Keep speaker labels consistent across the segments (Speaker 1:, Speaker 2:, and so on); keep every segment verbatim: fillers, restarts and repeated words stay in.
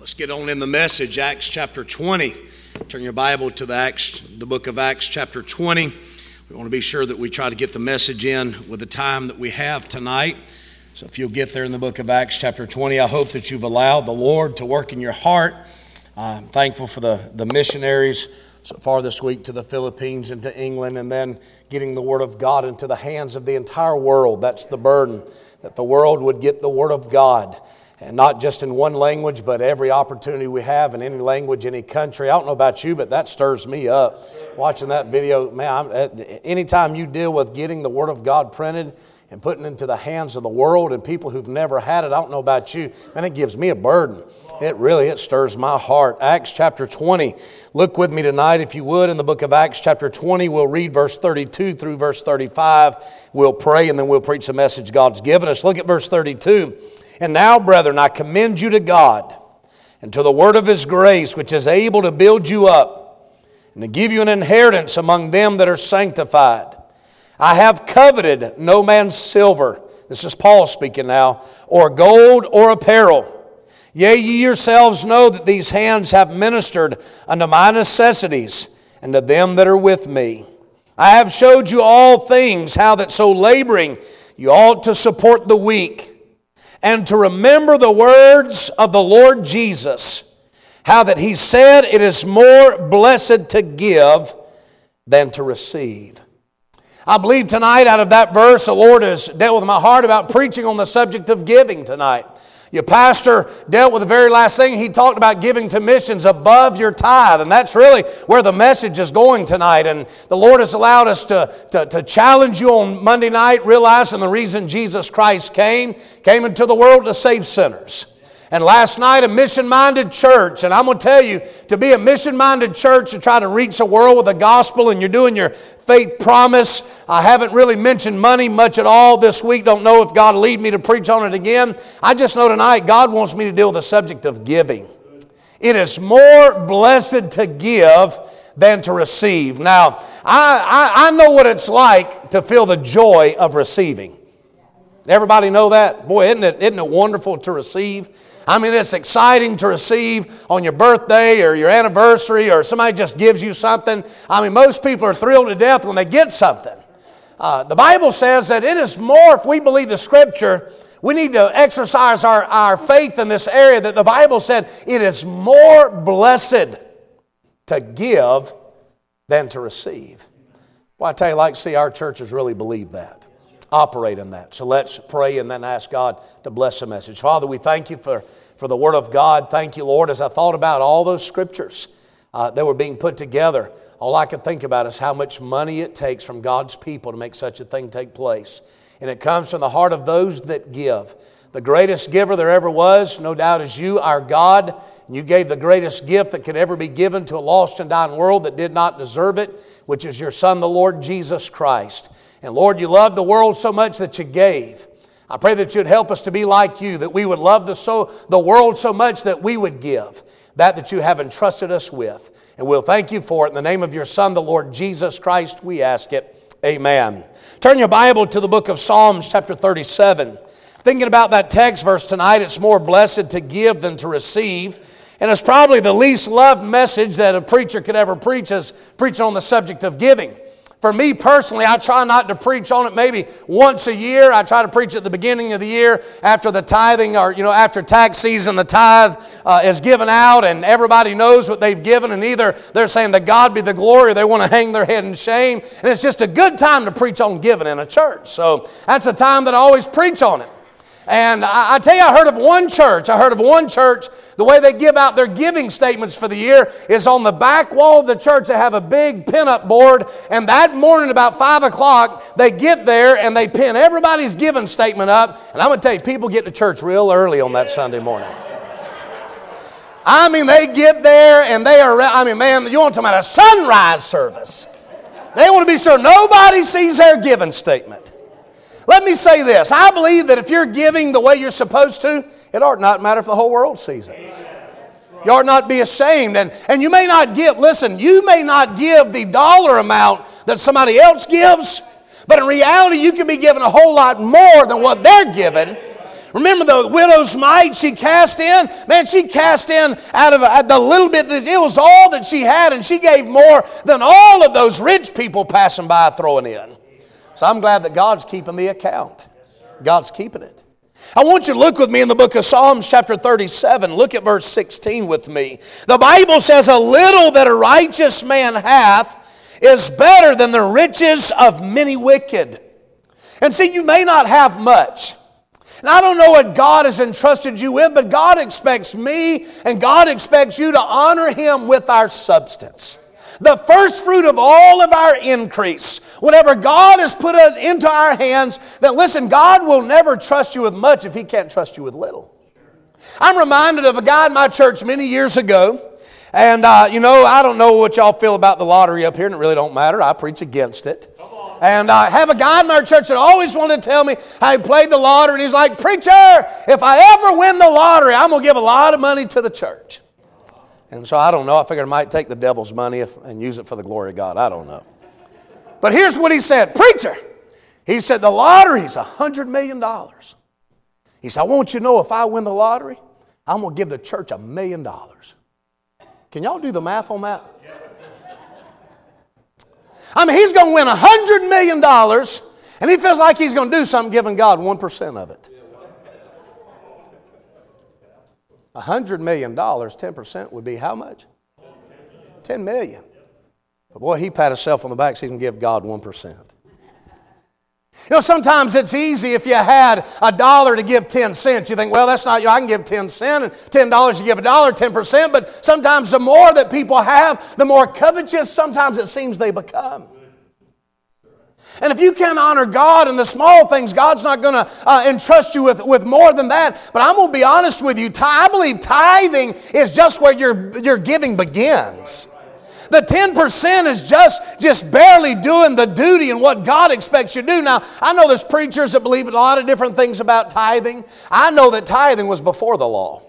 Speaker 1: Let's get on in the message, Acts chapter twenty. Turn your Bible to the Acts, the book of Acts chapter twenty. We want to be sure that we try to get the message in with the time that we have tonight. So if you'll get there in the book of Acts chapter twenty, I hope that you've allowed the Lord to work in your heart. I'm thankful for the, the missionaries so far this week to the Philippines and to England, and then getting the Word of God into the hands of the entire world. That's the burden, that the world would get the Word of God. And not just in one language, but every opportunity we have in any language, any country. I don't know about you, but that stirs me up. Watching that video, man, I'm, anytime you deal with getting the Word of God printed and putting it into the hands of the world and people who've never had it, I don't know about you, man, it gives me a burden. It really, it stirs my heart. Acts chapter twenty. Look with me tonight, if you would, in the book of Acts chapter twenty. We'll read verse thirty-two through verse thirty-five. We'll pray and then we'll preach the message God's given us. Look at verse thirty-two. And now, brethren, I commend you to God and to the word of His grace, which is able to build you up and to give you an inheritance among them that are sanctified. I have coveted no man's silver, this is Paul speaking now, or gold or apparel. Yea, ye yourselves know that these hands have ministered unto my necessities and to them that are with me. I have showed you all things, how that so laboring you ought to support the weak, and to remember the words of the Lord Jesus, how that He said, it is more blessed to give than to receive. I believe tonight out of that verse, the Lord has dealt with my heart about preaching on the subject of giving tonight. Your pastor dealt with the very last thing. He talked about giving to missions above your tithe. And that's really where the message is going tonight. And the Lord has allowed us to, to, to challenge you on Monday night, realizing the reason Jesus Christ came, came into the world to save sinners. And last night, a mission-minded church, and I'm going to tell you, to be a mission-minded church to try to reach the world with the gospel, and you're doing your faith promise. I haven't really mentioned money much at all this week. Don't know if God will lead me to preach on it again. I just know tonight God wants me to deal with the subject of giving. It is more blessed to give than to receive. Now, I, I, I know what it's like to feel the joy of receiving. Everybody know that? Boy, isn't it, isn't it wonderful to receive? I mean, it's exciting to receive on your birthday or your anniversary, or somebody just gives you something. I mean, most people are thrilled to death when they get something. Uh, the Bible says that it is more, if we believe the Scripture, we need to exercise our, our faith in this area, that the Bible said it is more blessed to give than to receive. Well, I tell you, like, see, our churches really believe that. Operate in that. So let's pray and then ask God to bless the message. Father, we thank you for, for the Word of God. Thank you, Lord, as I thought about all those Scriptures uh, that were being put together. All I could think about is how much money it takes from God's people to make such a thing take place. And it comes from the heart of those that give. The greatest giver there ever was, no doubt, is you, our God. And you gave the greatest gift that could ever be given to a lost and dying world that did not deserve it, which is your Son, the Lord Jesus Christ. And Lord, you loved the world so much that you gave. I pray that you'd help us to be like you, that we would love the, so, the world so much that we would give that that you have entrusted us with. And we'll thank you for it. In the name of your Son, the Lord Jesus Christ, we ask it. Amen. Turn your Bible to the book of Psalms, chapter thirty-seven. Thinking about that text verse tonight, it's more blessed to give than to receive. And it's probably the least loved message that a preacher could ever preach, is preaching on the subject of giving. For me personally, I try not to preach on it maybe once a year. I try to preach at the beginning of the year after the tithing, or, you know, after tax season, the tithe uh, is given out and everybody knows what they've given, and either they're saying to God be the glory or they want to hang their head in shame. And it's just a good time to preach on giving in a church. So that's a time that I always preach on it. And I, I tell you, I heard of one church, I heard of one church, the way they give out their giving statements for the year is on the back wall of the church. They have a big pin-up board, and that morning about five o'clock, they get there and they pin everybody's giving statement up. And I'm going to tell you, people get to church real early on that Sunday morning. I mean, they get there and they are, I mean, man, you want to talk about a sunrise service. They want to be sure nobody sees their giving statement. Let me say this. I believe that if you're giving the way you're supposed to, it ought not matter if the whole world sees it. You ought not be ashamed. And, and you may not give, listen, you may not give the dollar amount that somebody else gives, but in reality, you can be given a whole lot more than what they're given.
Speaker 2: Remember the widow's mite she cast in? Man, she cast in out of uh, the little bit, that it was all that she had, and she gave more than all of those rich people passing by throwing in. So I'm glad that God's keeping the account. God's keeping it. I want you to look with me in the book of Psalms chapter thirty-seven. Look at verse sixteen with me. The Bible says, a little that a righteous man hath is better than the riches of many wicked. And see, you may not have much. And I don't know what God has entrusted you with, but God expects me and God expects you to honor Him with our substance. The first fruit of all of our increase, whatever God has put into our hands, that listen, God will never trust you with much if He can't trust you with little. I'm reminded of a guy in my church many years ago, and uh, you know, I don't know what y'all feel about the lottery up here, and it really don't matter. I preach against it. And I uh, have a guy in our church that always wanted to tell me how he played the lottery. And he's like, preacher, if I ever win the lottery, I'm going to give a lot of money to the church. And so I don't know. I figured I might take the devil's money if, and use it for the glory of God. I don't know. But here's what he said. Preacher, he said, the lottery's one hundred million dollars. He said, I want you to know if I win the lottery, I'm going to give the church a million dollars. Can y'all do the math on that? I mean, he's going to win one hundred million dollars, and he feels like he's going to do something giving God one percent of it. one hundred million dollars, ten percent would be how much? ten million dollars. But boy, he pat himself on the back so he can give God one percent. You know, sometimes it's easy if you had a dollar to give ten cents. You think, well, that's not, you know, I can give ten cents, and ten dollars you give a dollar, ten percent. But sometimes the more that people have, the more covetous sometimes it seems they become. And if you can't honor God in the small things, God's not going to uh, entrust you with, with more than that. But I'm going to be honest with you. I believe tithing is just where your, your giving begins. The ten percent is just, just barely doing the duty and what God expects you to do. Now, I know there's preachers that believe in a lot of different things about tithing. I know that tithing was before the law.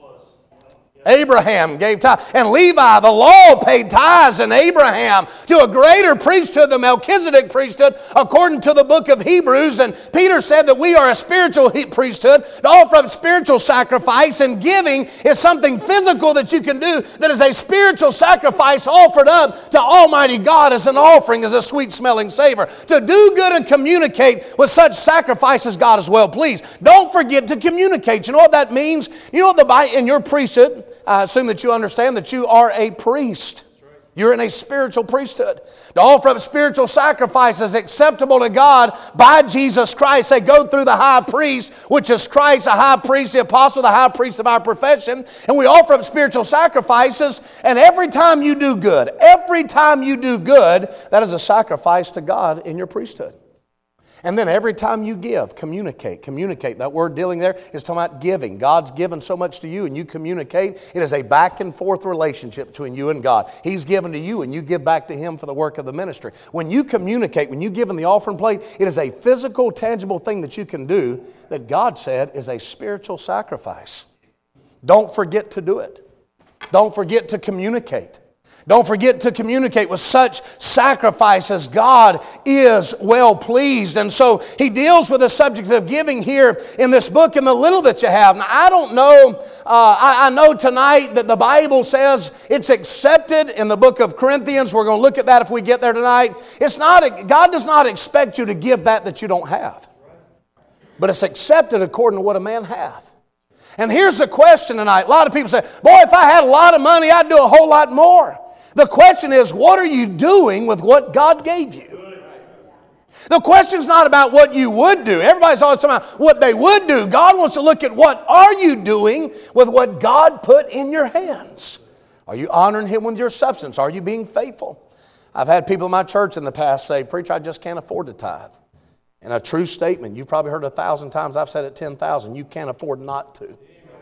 Speaker 2: Abraham gave tithe. And Levi, the law paid tithes in Abraham to a greater priesthood, the Melchizedek priesthood, according to the book of Hebrews. And Peter said that we are a spiritual priesthood to offer up spiritual sacrifice. And giving is something physical that you can do that is a spiritual sacrifice offered up to Almighty God as an offering, as a sweet-smelling savor. To do good and communicate with such sacrifices, God is well pleased. Don't forget to communicate. You know what that means? You know what the Bible, in your priesthood, I assume that you understand that you are a priest. You're in a spiritual priesthood. To offer up spiritual sacrifices acceptable to God by Jesus Christ. They go through the high priest, which is Christ, the high priest, the apostle, the high priest of our profession. And we offer up spiritual sacrifices. And every time you do good, every time you do good, that is a sacrifice to God in your priesthood. And then every time you give, communicate. Communicate. That word dealing there is talking about giving. God's given so much to you and you communicate. It is a back and forth relationship between you and God. He's given to you and you give back to Him for the work of the ministry. When you communicate, when you give in the offering plate, it is a physical, tangible thing that you can do that God said is a spiritual sacrifice. Don't forget to do it. Don't forget to communicate. Don't forget to communicate with such sacrifices. God is well pleased. And so He deals with the subject of giving here in this book in the little that you have. Now, I don't know, uh, I, I know tonight that the Bible says it's accepted in the book of Corinthians. We're going to look at that if we get there tonight. It's not, God does not expect you to give that that you don't have. But it's accepted according to what a man hath. And here's the question tonight. A lot of people say, boy, if I had a lot of money, I'd do a whole lot more. The question is, what are you doing with what God gave you? The question's not about what you would do. Everybody's always talking about what they would do. God wants to look at what are you doing with what God put in your hands. Are you honoring Him with your substance? Are you being faithful? I've had people in my church in the past say, preacher, I just can't afford to tithe. And a true statement, you've probably heard a thousand times, I've said it ten thousand, you can't afford not to.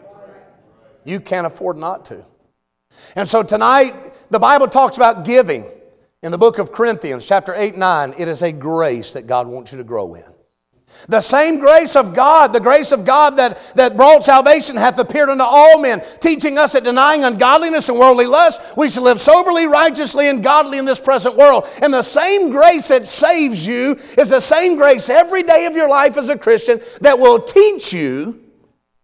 Speaker 2: You can't afford not to. And so tonight, the Bible talks about giving. In the book of Corinthians, chapter eight and nine, it is a grace that God wants you to grow in. The same grace of God, the grace of God that, that brought salvation hath appeared unto all men, teaching us that denying ungodliness and worldly lust, we should live soberly, righteously, and godly in this present world. And the same grace that saves you is the same grace every day of your life as a Christian that will teach you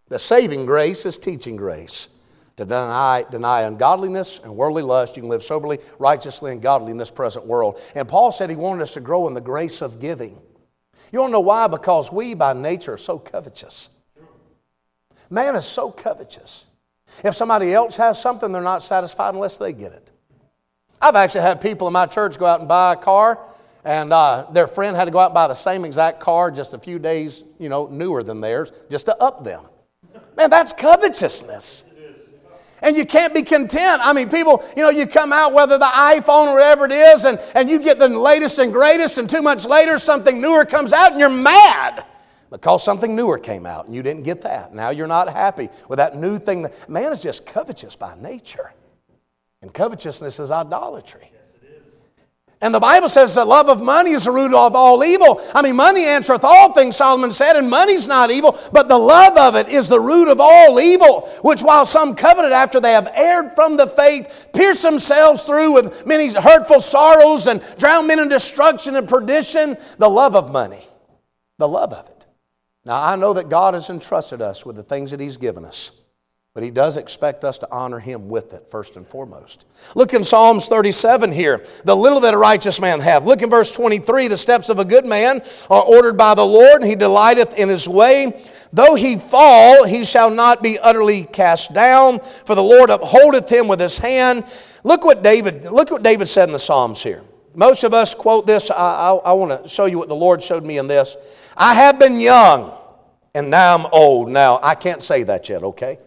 Speaker 2: The saving grace is teaching grace. To deny, deny ungodliness and worldly lust, you can live soberly, righteously, and godly in this present world. And Paul said he wanted us to grow in the grace of giving. You want to know why? Because we by nature are so covetous. Man is so covetous. If somebody else has something, they're not satisfied unless they get it. I've actually had people in my church go out and buy a car, and uh, their friend had to go out and buy the same exact car just a few days, you know, newer than theirs, just to up them. Man, that's covetousness. And you can't be content. I mean, people, you know, you come out, whether the iPhone or whatever it is, and, and you get the latest and greatest, and two months later something newer comes out, and you're mad because something newer came out, and you didn't get that. Now you're not happy with that new thing. Man is just covetous by nature. And covetousness is idolatry. And the Bible says the love of money is the root of all evil. I mean, money answereth all things, Solomon said, and money's not evil, but the love of it is the root of all evil, which while some coveted after they have erred from the faith, pierce themselves through with many hurtful sorrows and drown men in destruction and perdition. The love of money. The love of it. Now, I know that God has entrusted us with the things that He's given us. But He does expect us to honor Him with it, first and foremost. Look in Psalms thirty-seven here. The little that a righteous man hath. Look in verse twenty-three. The steps of a good man are ordered by the Lord, and he delighteth in his way. Though he fall, he shall not be utterly cast down, for the Lord upholdeth him with His hand. Look what David, look what David said in the Psalms here. Most of us quote this. I, I, I want to show you what the Lord showed me in this. I have been young, and now I'm old. Now, I can't say that yet, okay?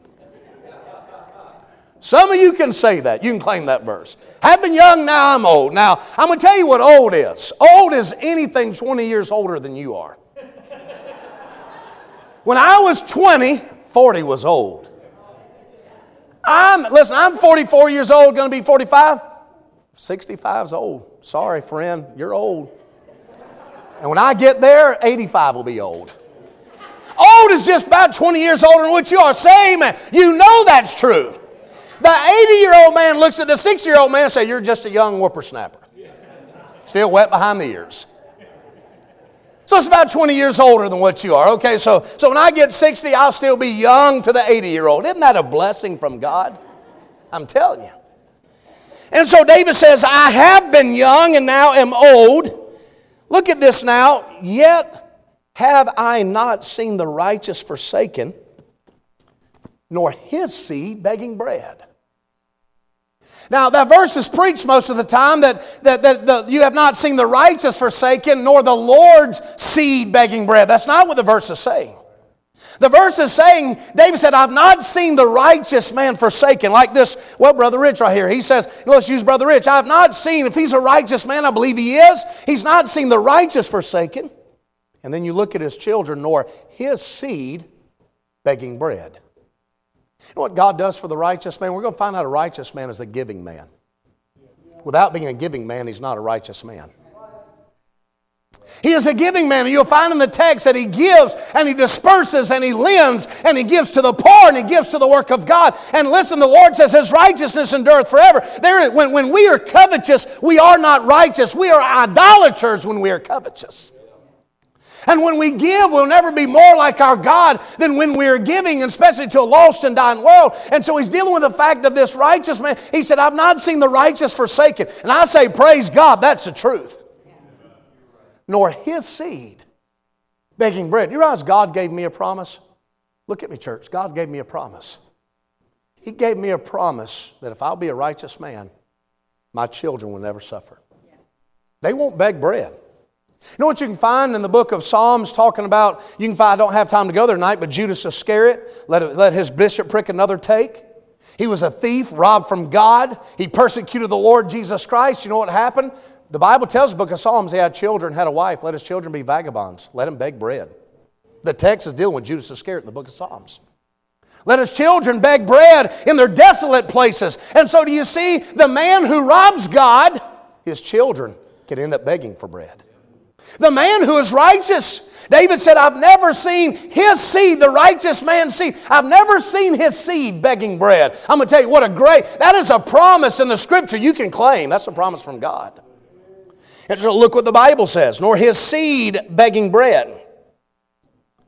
Speaker 2: Some of you can say that. You can claim that verse. Have been young, now I'm old. Now, I'm going to tell you what old is. Old is anything twenty years older than you are. When I was twenty, forty was old. I'm, listen, I'm forty-four years old, going to be forty-five. sixty-five is old. Sorry, friend, you're old. And when I get there, eighty-five will be old. Old is just about twenty years older than what you are. Say amen. You know that's true. The eighty-year-old man looks at the sixty-year-old man and says, you're just a young whippersnapper. Still wet behind the ears. So it's about twenty years older than what you are. Okay, so, so when I get sixty, I'll still be young to the eighty-year-old. Isn't that a blessing from God? I'm telling you. And so David says, I have been young and now am old. Look at this now. Yet have I not seen the righteous forsaken, nor his seed begging bread. Now, that verse is preached most of the time that, that, that the, you have not seen the righteous forsaken, nor the Lord's seed begging bread. That's not what the verse is saying. The verse is saying, David said, I've not seen the righteous man forsaken. Like this, well, Brother Rich right here. He says, let's use Brother Rich. I've not seen, if he's a righteous man, I believe he is, he's not seen the righteous forsaken. And then you look at his children, nor his seed begging bread. You know what God does for the righteous man? We're going to find out a righteous man is a giving man. Without being a giving man, he's not a righteous man. He is a giving man. You'll find in the text that he gives and he disperses and he lends and he gives to the poor and he gives to the work of God. And listen, the Lord says his righteousness endureth forever. There, when, when we are covetous, we are not righteous. We are idolaters when we are covetous. And when we give, we'll never be more like our God than when we are giving, especially to a lost and dying world. And so he's dealing with the fact of this righteous man. He said, I've not seen the righteous forsaken. And I say, praise God, that's the truth. Nor his seed begging bread. You realize God gave me a promise? Look at me, church. God gave me a promise. He gave me a promise that if I'll be a righteous man, my children will never suffer. They won't beg bread. You know what you can find in the book of Psalms talking about, you can find, I don't have time to go there tonight, but Judas Iscariot, let, let his bishopric another take. He was a thief, robbed from God. He persecuted the Lord Jesus Christ. You know what happened? The Bible tells the book of Psalms he had children, had a wife. Let his children be vagabonds. Let him beg bread. The text is dealing with Judas Iscariot in the book of Psalms. Let his children beg bread in their desolate places. And so do you see, the man who robs God, his children can end up begging for bread. The man who is righteous, David said, I've never seen his seed, the righteous man's seed. I've never seen his seed begging bread. I'm going to tell you what a great, that is a promise in the Scripture you can claim. That's a promise from God. And so look what the Bible says, nor his seed begging bread.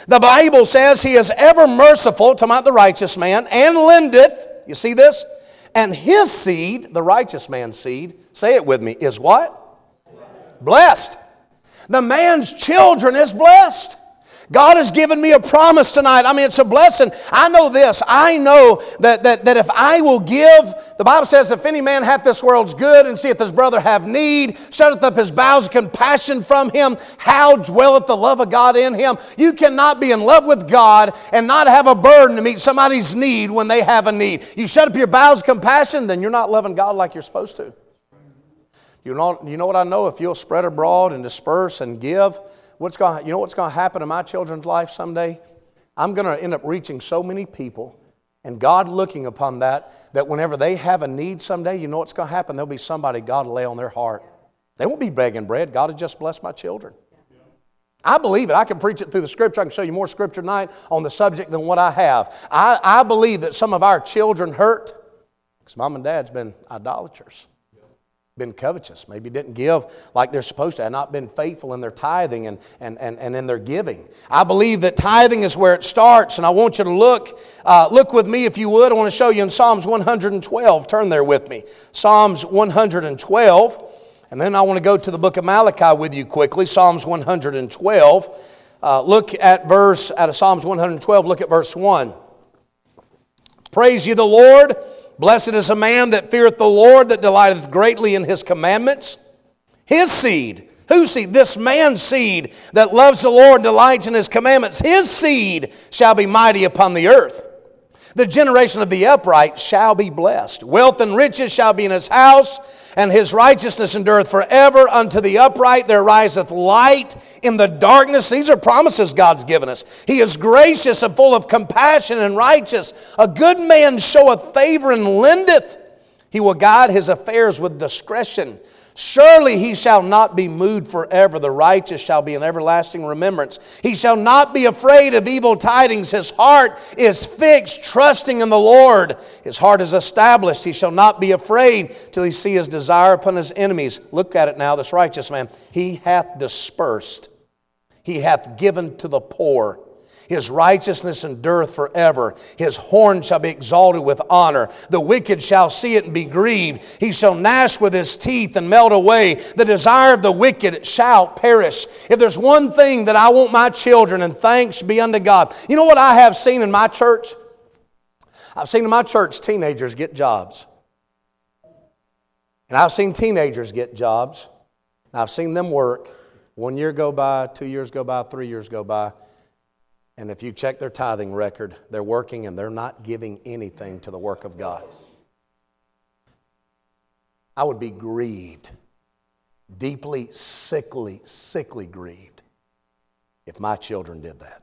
Speaker 2: The Bible says He is ever merciful, talking about the righteous man, and lendeth, you see this? And his seed, the righteous man's seed, say it with me, is what? Blessed. The man's children is blessed. God has given me a promise tonight. I mean, it's a blessing. I know this. I know that, that, that if I will give, the Bible says, if any man hath this world's good and seeth his brother have need, shutteth up his bowels of compassion from him, how dwelleth the love of God in him? You cannot be in love with God and not have a burden to meet somebody's need when they have a need. You shut up your bowels of compassion, then you're not loving God like you're supposed to. You know, you know what I know? If you'll spread abroad and disperse and give, What's going, you know what's going to happen in my children's life someday? I'm going to end up reaching so many people, and God looking upon that, that whenever they have a need someday, you know what's going to happen? There'll be somebody God will lay on their heart. They won't be begging bread. God will just bless my children. I believe it. I can preach it through the Scripture. I can show you more Scripture tonight on the subject than what I have. I, I believe that some of our children hurt because mom and dad's been idolaters. Been covetous, maybe didn't give like they're supposed to, and not been faithful in their tithing and, and, and, and in their giving. I believe that tithing is where it starts, and I want you to look, uh, look with me if you would. I want to show you in Psalms one hundred twelve. Turn there with me. Psalms one hundred twelve, and then I want to go to the book of Malachi with you quickly. Psalms one hundred twelve. Uh, look at verse, out of Psalms one hundred twelve, look at verse one. Praise ye the Lord. Blessed is a man that feareth the Lord, that delighteth greatly in His commandments. His seed, whose seed? This man's seed that loves the Lord and delights in His commandments. His seed shall be mighty upon the earth. The generation of the upright shall be blessed. Wealth and riches shall be in his house, and his righteousness endureth forever. Unto the upright there riseth light in the darkness. These are promises God's given us. He is gracious and full of compassion and righteous. A good man showeth favor and lendeth. He will guide his affairs with discretion. Surely he shall not be moved forever. The righteous shall be in everlasting remembrance. He shall not be afraid of evil tidings. His heart is fixed, trusting in the Lord. His heart is established. He shall not be afraid till he see his desire upon his enemies. Look at it now, this righteous man. He hath dispersed. He hath given to the poor. His righteousness endureth forever. His horn shall be exalted with honor. The wicked shall see it and be grieved. He shall gnash with his teeth and melt away. The desire of the wicked shall perish. If there's one thing that I want my children, and thanks be unto God. You know what I have seen in my church? I've seen in my church teenagers get jobs. And I've seen teenagers get jobs. And I've seen them work. One year go by, two years go by, three years go by. And if you check their tithing record, they're working and they're not giving anything to the work of God. I would be grieved, deeply, sickly, sickly grieved if my children did that.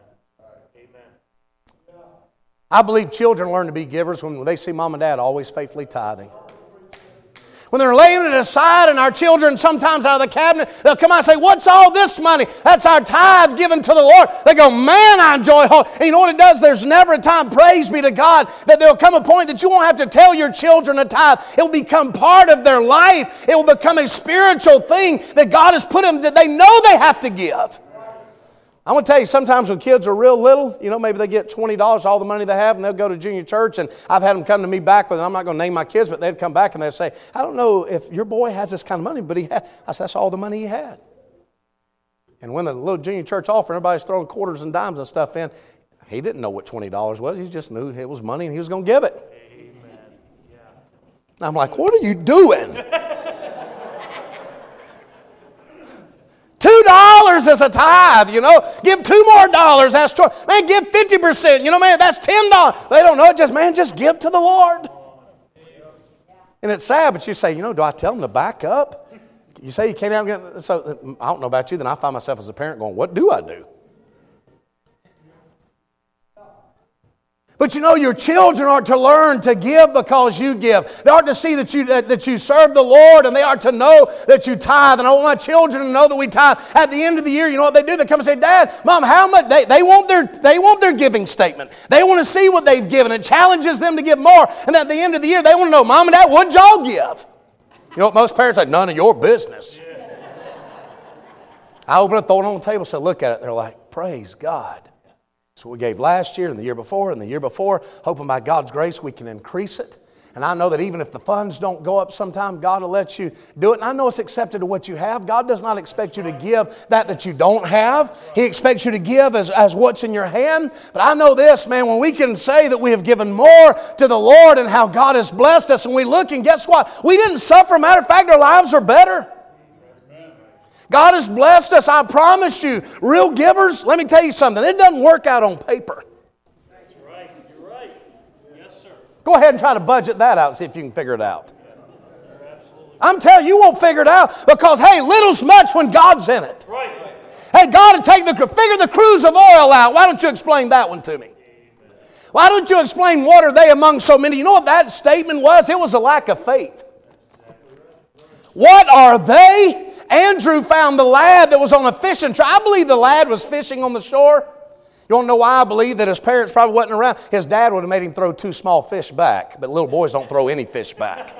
Speaker 2: I believe children learn to be givers when they see mom and dad always faithfully tithing. When they're laying it aside, and our children sometimes out of the cabinet, they'll come out and say, "What's all this money?" "That's our tithe given to the Lord." They go, "Man, I enjoy home." And you know what it does? There's never a time, praise be to God, that there'll come a point that you won't have to tell your children a tithe. It will become part of their life. It will become a spiritual thing that God has put them, that they know they have to give. I'm going to tell you, sometimes when kids are real little, you know, maybe they get twenty dollars, all the money they have, and they'll go to junior church, and I've had them come to me back with, I'm not going to name my kids, but they'd come back and they'd say, "I don't know if your boy has this kind of money, but he had." I said, "That's all the money he had." And when the little junior church offering, everybody's throwing quarters and dimes and stuff in, he didn't know what twenty dollars was. He just knew it was money and he was going to give it. Amen. Yeah. And I'm like, "What are you doing?" Two dollars is a tithe, you know. Give two more dollars. That's twenty. Man, give fifty percent. You know, man, that's ten dollars. They don't know it. Just, man, just give to the Lord. And it's sad, but you say, you know, do I tell them to back up? You say you can't have, so I don't know about you, then I find myself as a parent going, what do I do? But you know, your children are to learn to give because you give. They are to see that you that, that you serve the Lord, and they are to know that you tithe. And I want my children to know that we tithe. At the end of the year, you know what they do? They come and say, "Dad, Mom, how much?" They, they want their they want their giving statement. They want to see what they've given. It challenges them to give more. And at the end of the year, they want to know, "Mom and Dad, what'd y'all give?" You know what most parents say? "None of your business." I open it, throw it on the table, say, "Look at it." They're like, "Praise God." So we gave last year and the year before and the year before, hoping by God's grace we can increase it. And I know that even if the funds don't go up sometime, God will let you do it. And I know it's accepted to what you have. God does not expect you to give that that you don't have. He expects you to give as, as what's in your hand. But I know this, man, when we can say that we have given more to the Lord and how God has blessed us, and we look and guess what? We didn't suffer. Matter of fact, our lives are better. God has blessed us, I promise you. Real givers, let me tell you something. It doesn't work out on paper.
Speaker 3: That's right. You're right. Yes, sir.
Speaker 2: Go ahead and try to budget that out and see if you can figure it out. I'm telling you, you won't figure it out because, hey, little's much when God's in it.
Speaker 3: Right.
Speaker 2: Hey, God will take the, figure the cruse of oil out. Why don't you explain that one to me? Why don't you explain what are they among so many? You know what that statement was? It was a lack of faith. What are they? Andrew found the lad that was on a fishing trip. I believe the lad was fishing on the shore. You want to know why I believe that his parents probably wasn't around? His dad would have made him throw two small fish back, but little boys don't throw any fish back.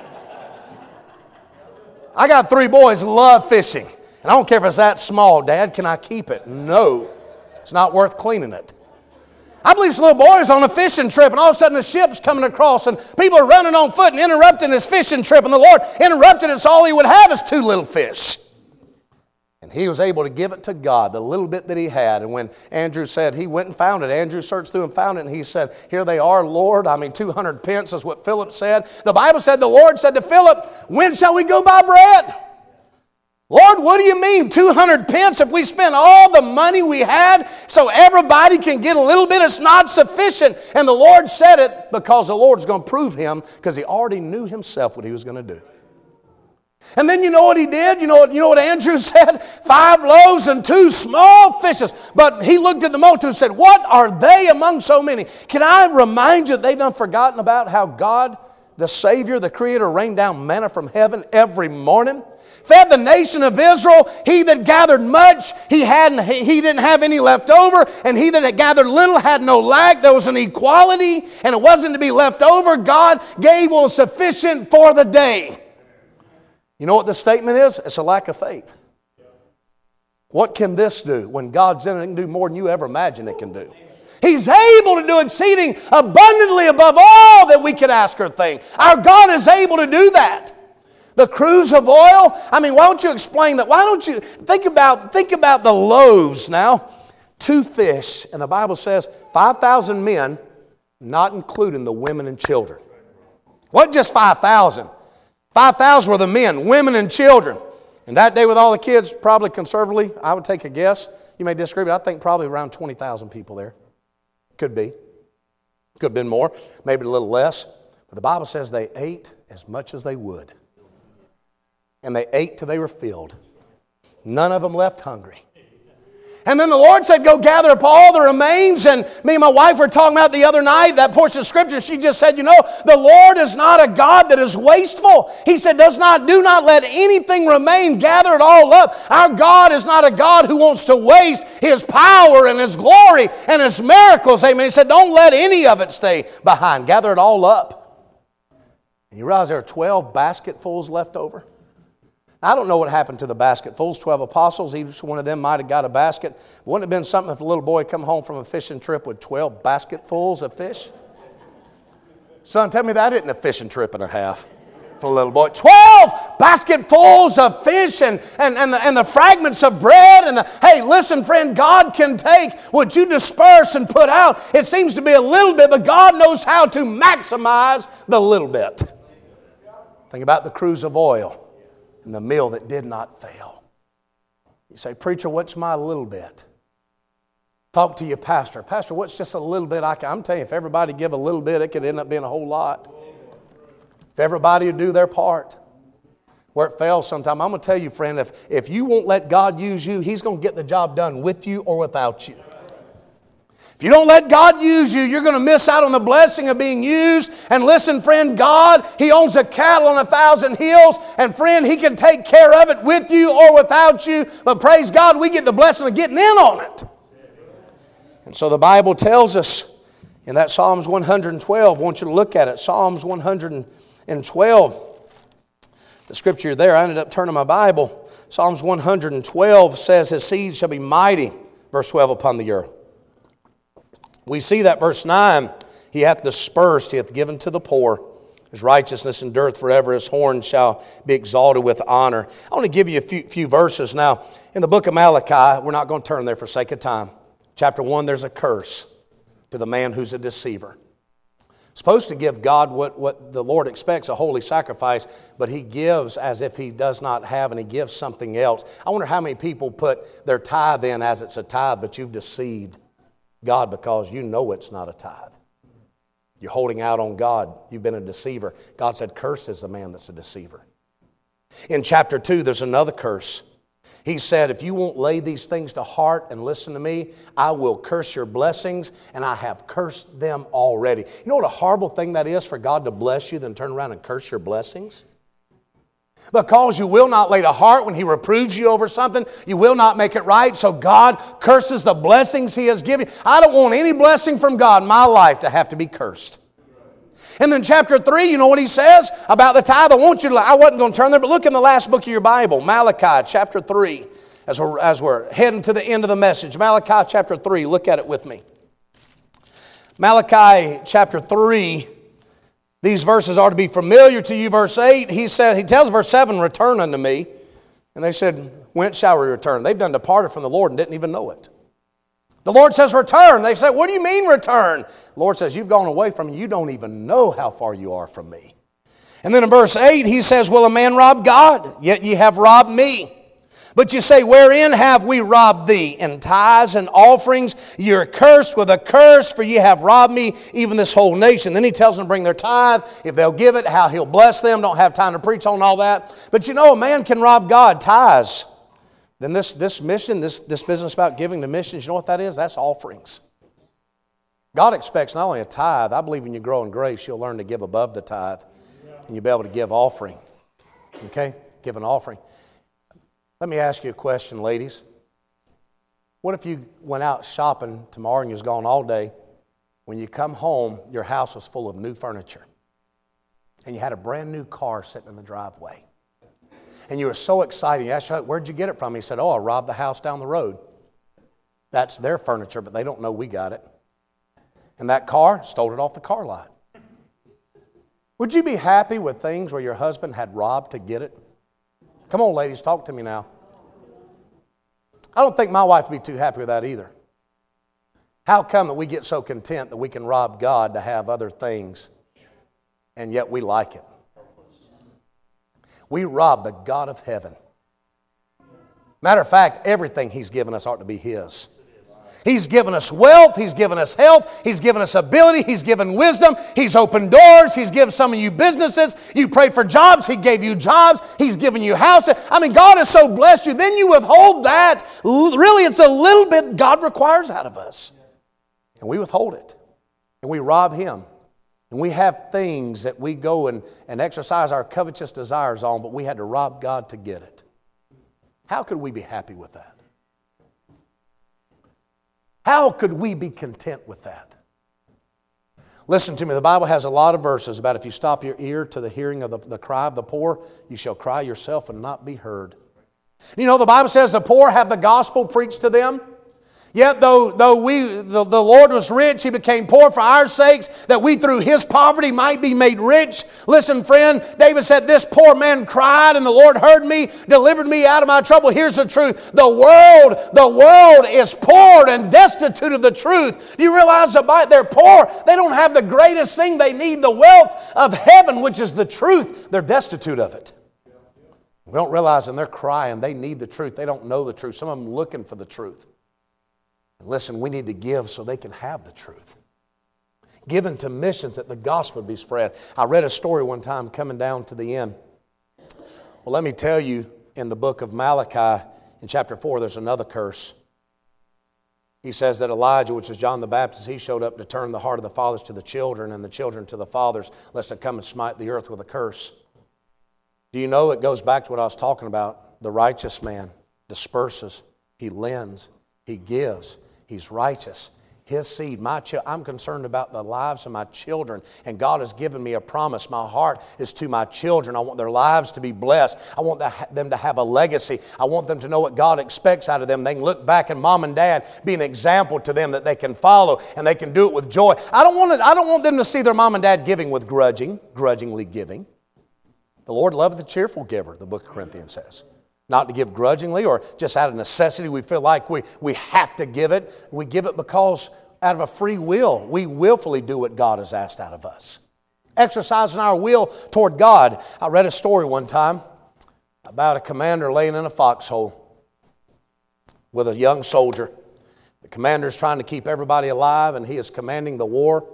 Speaker 2: I got three boys who love fishing, and I don't care if it's that small. Dad, can I keep it? No. It's not worth cleaning it. I believe this little boy is on a fishing trip, and all of a sudden a ship's coming across, and people are running on foot and interrupting his fishing trip, and the Lord interrupted it, so all he would have is two little fish. And he was able to give it to God, the little bit that he had. And when Andrew said he went and found it, Andrew searched through and found it, and he said, here they are, Lord. I mean, two hundred pence is what Philip said. The Bible said the Lord said to Philip, when shall we go buy bread? Lord, what do you mean, two hundred pence? If we spend all the money we had so everybody can get a little bit, it's not sufficient. And the Lord said it because the Lord's going to prove him because he already knew himself what he was going to do. And then you know what he did? You know what, you know what Andrew said? Five loaves and two small fishes. But he looked at the multitude and said, what are they among so many? Can I remind you that they've done forgotten about how God, the Savior, the Creator, rained down manna from heaven every morning? Fed the nation of Israel. He that gathered much, he hadn't, he didn't have any left over. And he that had gathered little had no lack. There was an equality, and it wasn't to be left over. God gave what was sufficient for the day. You know what the statement is? It's a lack of faith. What can this do? When God's in it, it can do more than you ever imagined it can do. He's able to do exceeding abundantly above all that we could ask or think. Our God is able to do that. The cruse of oil, I mean, why don't you explain that? Why don't you think about, think about the loaves now. Two fish, and the Bible says five thousand men, not including the women and children. What just five thousand? five thousand were the men, women, and children. And that day with all the kids, probably conservatively, I would take a guess. You may disagree, but I think probably around twenty thousand people there. Could be. Could have been more, maybe a little less. But the Bible says they ate as much as they would. And they ate till they were filled. None of them left hungry. And then the Lord said, go gather up all the remains. And me and my wife were talking about the other night, that portion of Scripture. She just said, you know, the Lord is not a God that is wasteful. He said, does not, do not let anything remain. Gather it all up. Our God is not a God who wants to waste His power and His glory and His miracles. Amen. He said, don't let any of it stay behind. Gather it all up. And you realize there are twelve basketfuls left over? I don't know what happened to the basketfuls, twelve apostles. Each one of them might have got a basket. Wouldn't it have been something if a little boy come home from a fishing trip with twelve basketfuls of fish? Son, tell me that isn't a fishing trip and a half for a little boy. twelve basketfuls of fish and, and, and, the, and the fragments of bread. And the, hey, listen, friend, God can take what you disperse and put out. It seems to be a little bit, but God knows how to maximize the little bit. Think about the cruse of oil. And the meal that did not fail. You say, preacher, what's my little bit? Talk to your pastor. Pastor, what's just a little bit? I can, I'm telling you, if everybody give a little bit, it could end up being a whole lot. If everybody would do their part. Where it fails sometime, I'm going to tell you, friend, if, if you won't let God use you, He's going to get the job done with you or without you. If you don't let God use you, you're going to miss out on the blessing of being used. And listen, friend, God, He owns a cattle on a thousand hills. And friend, He can take care of it with you or without you. But praise God, we get the blessing of getting in on it. And so the Bible tells us in that Psalms one hundred twelve, I want you to look at it. Psalms one hundred twelve. The scripture there, I ended up turning my Bible. Psalms one hundred twelve says, His seed shall be mighty, verse twelve, upon the earth. We see that verse nine, he hath dispersed, he hath given to the poor. His righteousness endureth forever, his horn shall be exalted with honor. I want to give you a few, few verses now. In the book of Malachi, we're not going to turn there for sake of time. Chapter one, there's a curse to the man who's a deceiver. Supposed to give God what, what the Lord expects, a holy sacrifice, but he gives as if he does not have, and he gives something else. I wonder how many people put their tithe in as it's a tithe, but you've deceived God because you know it's not a tithe. You're holding out on God. You've been a deceiver. God said, cursed is the man that's a deceiver. In chapter two, there's another curse. He said, if you won't lay these things to heart and listen to me, I will curse your blessings, and I have cursed them already. You know what a horrible thing that is for God to bless you, then turn around and curse your blessings? Because you will not lay to heart when he reproves you over something, you will not make it right, so God curses the blessings he has given you. I don't want any blessing from God in my life to have to be cursed. And then chapter three, you know what he says about the tithe? I want you to, I wasn't going to turn there, but look in the last book of your Bible, Malachi chapter three, as we're, as we're heading to the end of the message. Malachi chapter three, look at it with me. Malachi chapter three, these verses are to be familiar to you. Verse eight, he said, he tells verse seven, return unto me. And they said, whence shall we return? They've done departed from the Lord and didn't even know it. The Lord says return. They say, what do you mean return? The Lord says, you've gone away from me. You don't even know how far you are from me. And then in verse eight, he says, will a man rob God? Yet ye have robbed me. But you say, wherein have we robbed thee? In tithes and offerings, you're cursed with a curse, for ye have robbed me, even this whole nation. Then he tells them to bring their tithe, if they'll give it, how he'll bless them. Don't have time to preach on all that. But you know, a man can rob God, tithes. Then this, this mission, this, this business about giving to missions, you know what that is? That's offerings. God expects not only a tithe, I believe when you grow in grace, you'll learn to give above the tithe. And you'll be able to give offering. Okay? Give an offering. Let me ask you a question, ladies. What if you went out shopping tomorrow and you was gone all day? When you come home, your house was full of new furniture. And you had a brand new car sitting in the driveway. And you were so excited. You asked, where'd you get it from? He said, oh, I robbed the house down the road. That's their furniture, but they don't know we got it. And that car, stole it off the car lot. Would you be happy with things where your husband had robbed to get it? Come on, ladies, talk to me now. I don't think my wife would be too happy with that either. How come that we get so content that we can rob God to have other things, and yet we like it? We rob the God of heaven. Matter of fact, everything He's given us ought to be His. He's given us wealth. He's given us health. He's given us ability. He's given wisdom. He's opened doors. He's given some of you businesses. You prayed for jobs. He gave you jobs. He's given you houses. I mean, God has so blessed you. Then you withhold that. Really, it's a little bit God requires out of us. And we withhold it. And we rob Him. And we have things that we go and, and exercise our covetous desires on, but we had to rob God to get it. How could we be happy with that? How could we be content with that? Listen to me, the Bible has a lot of verses about if you stop your ear to the hearing of the, the cry of the poor, you shall cry yourself and not be heard. You know, the Bible says the poor have the gospel preached to them. Yet though, though we, the, the Lord was rich, He became poor for our sakes, that we through His poverty might be made rich. Listen, friend, David said, this poor man cried and the Lord heard me, delivered me out of my trouble. Here's the truth. The world, the world is poor and destitute of the truth. Do you realize about they're poor? They don't have the greatest thing they need, the wealth of heaven, which is the truth. They're destitute of it. We don't realize and they're crying. They need the truth. They don't know the truth. Some of them looking for the truth. Listen, we need to give so they can have the truth. Given to missions that the gospel be spread. I read a story one time coming down to the end. Well, let me tell you, in the book of Malachi, in chapter four, there's another curse. He says that Elijah, which is John the Baptist, he showed up to turn the heart of the fathers to the children and the children to the fathers, lest they come and smite the earth with a curse. Do you know it goes back to what I was talking about? The righteous man disperses, he lends, he gives. He's righteous. His seed, my chi- I'm concerned about the lives of my children, and God has given me a promise. My heart is to my children. I want their lives to be blessed. I want them to have a legacy. I want them to know what God expects out of them. They can look back and mom and dad be an example to them that they can follow, and they can do it with joy. I don't want to, I don't want them to see their mom and dad giving with grudging, grudgingly giving. The Lord loveth the cheerful giver, the book of Corinthians says. Not to give grudgingly or just out of necessity. We feel like we, we have to give it. We give it because out of a free will, we willfully do what God has asked out of us. Exercising our will toward God. I read a story one time about a commander laying in a foxhole with a young soldier. The commander is trying to keep everybody alive, and he is commanding the war.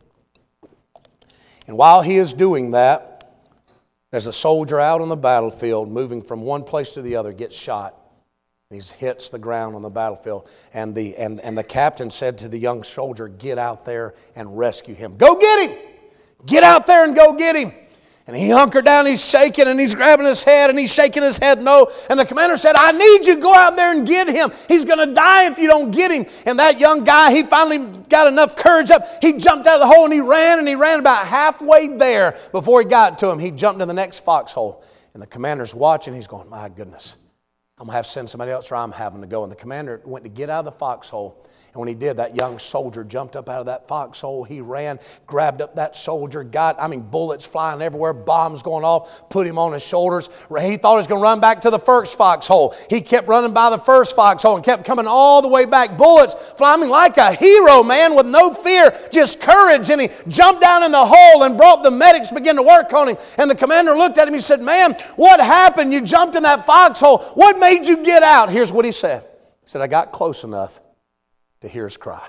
Speaker 2: And while he is doing that, there's a soldier out on the battlefield moving from one place to the other, gets shot. He hits the ground on the battlefield. And the, and, and the captain said to the young soldier, get out there and rescue him. Go get him! Get out there and go get him! And he hunkered down, he's shaking, and he's grabbing his head, and he's shaking his head no. And the commander said, I need you to go out there and get him. He's going to die if you don't get him. And that young guy, he finally got enough courage up. He jumped out of the hole, and he ran, and he ran about halfway there before he got to him. He jumped in the next foxhole. And the commander's watching. He's going, my goodness, I'm going to have to send somebody else, or I'm having to go. And the commander went to get out of the foxhole. And when he did, that young soldier jumped up out of that foxhole. He ran, grabbed up that soldier, got, I mean, bullets flying everywhere, bombs going off, put him on his shoulders. He thought he was going to run back to the first foxhole. He kept running by the first foxhole and kept coming all the way back. Bullets flying like a hero, man, with no fear, just courage. And he jumped down in the hole and brought the medics, began to work on him. And the commander looked at him. He said, man, what happened? You jumped in that foxhole. What made you get out? Here's what he said. He said, I got close enough to hear his cry.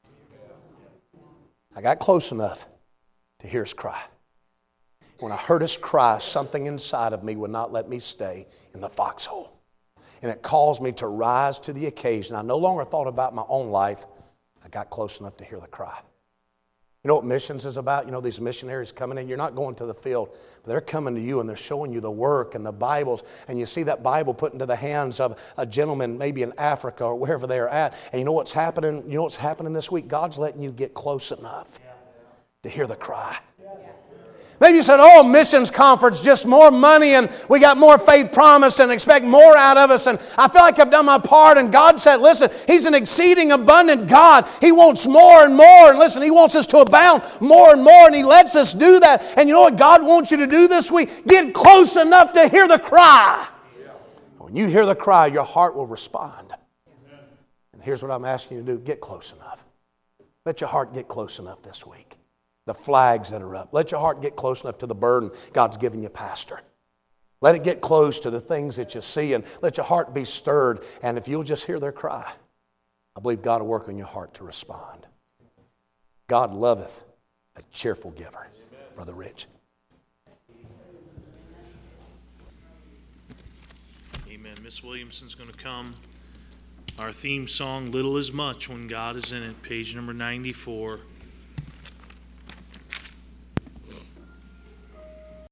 Speaker 2: I got close enough to hear his cry. When I heard his cry, something inside of me would not let me stay in the foxhole. And it caused me to rise to the occasion. I no longer thought about my own life. I got close enough to hear the cry. You know what missions is about? You know, these missionaries coming in, you're not going to the field, but they're coming to you and they're showing you the work and the Bibles, and you see that Bible put into the hands of a gentleman maybe in Africa or wherever they're at, and you know what's happening? You know what's happening this week? God's letting you get close enough to hear the cry. Maybe you said, oh, missions conference, just more money and we got more faith promise and expect more out of us. And I feel like I've done my part. And God said, listen, He's an exceeding abundant God. He wants more and more. And listen, He wants us to abound more and more. And He lets us do that. And you know what God wants you to do this week? Get close enough to hear the cry. When you hear the cry, your heart will respond. And here's what I'm asking you to do. Get close enough. Let your heart get close enough this week. The flags that are up. Let your heart get close enough to the burden God's given you, Pastor. Let it get close to the things that you see, and let your heart be stirred. And if you'll just hear their cry, I believe God will work on your heart to respond. God loveth a cheerful giver. Brother Rich.
Speaker 3: Amen. Miss Williamson's going to come. Our theme song, Little is Much When God is in It, page number ninety-four.